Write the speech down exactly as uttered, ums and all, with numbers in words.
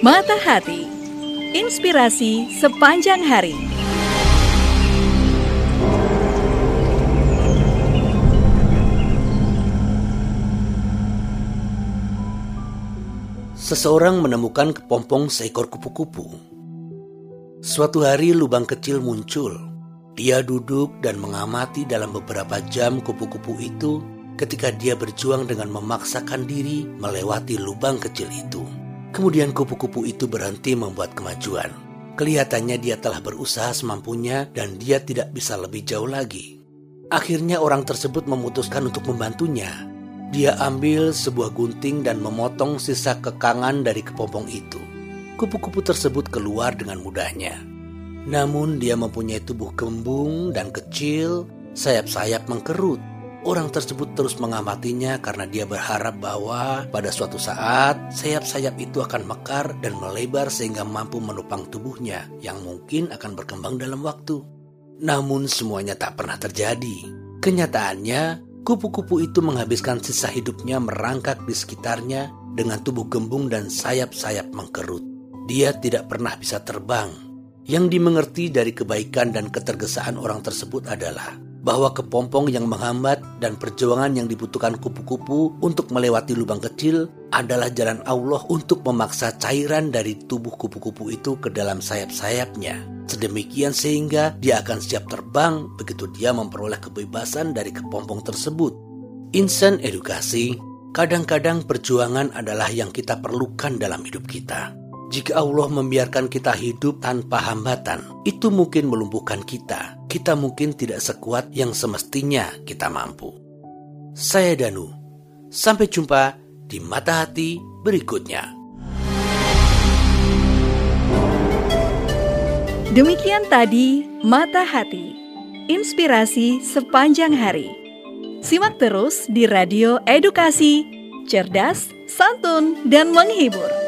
Mata Hati, inspirasi sepanjang hari. Seseorang menemukan kepompong seekor kupu-kupu. Suatu hari lubang kecil muncul. Dia duduk dan mengamati dalam beberapa jam kupu-kupu itu ketika dia berjuang dengan memaksakan diri melewati lubang kecil itu. Kemudian kupu-kupu itu berhenti membuat kemajuan. Kelihatannya dia telah berusaha semampunya dan dia tidak bisa lebih jauh lagi. Akhirnya orang tersebut memutuskan untuk membantunya. Dia ambil sebuah gunting dan memotong sisa kekangan dari kepompong itu. Kupu-kupu tersebut keluar dengan mudahnya. Namun dia mempunyai tubuh gembung dan kecil, sayap-sayap mengkerut. Orang tersebut terus mengamatinya karena dia berharap bahwa pada suatu saat sayap-sayap itu akan mekar dan melebar sehingga mampu menopang tubuhnya yang mungkin akan berkembang dalam waktu. Namun semuanya tak pernah terjadi. Kenyataannya, kupu-kupu itu menghabiskan sisa hidupnya merangkak di sekitarnya dengan tubuh gembung dan sayap-sayap mengkerut. Dia tidak pernah bisa terbang. Yang dimengerti dari kebaikan dan ketergesaan orang tersebut adalah bahwa kepompong yang menghambat dan perjuangan yang dibutuhkan kupu-kupu untuk melewati lubang kecil adalah jalan Allah untuk memaksa cairan dari tubuh kupu-kupu itu ke dalam sayap-sayapnya. Sedemikian sehingga dia akan siap terbang begitu dia memperoleh kebebasan dari kepompong tersebut. Insan edukasi, kadang-kadang perjuangan adalah yang kita perlukan dalam hidup kita. Jika Allah membiarkan kita hidup tanpa hambatan, itu mungkin melumpuhkan kita. Kita mungkin tidak sekuat yang semestinya kita mampu. Saya Danu, sampai jumpa di Mata Hati berikutnya. Demikian tadi Mata Hati, inspirasi sepanjang hari. Simak terus di Radio Edukasi, cerdas, santun, dan menghibur.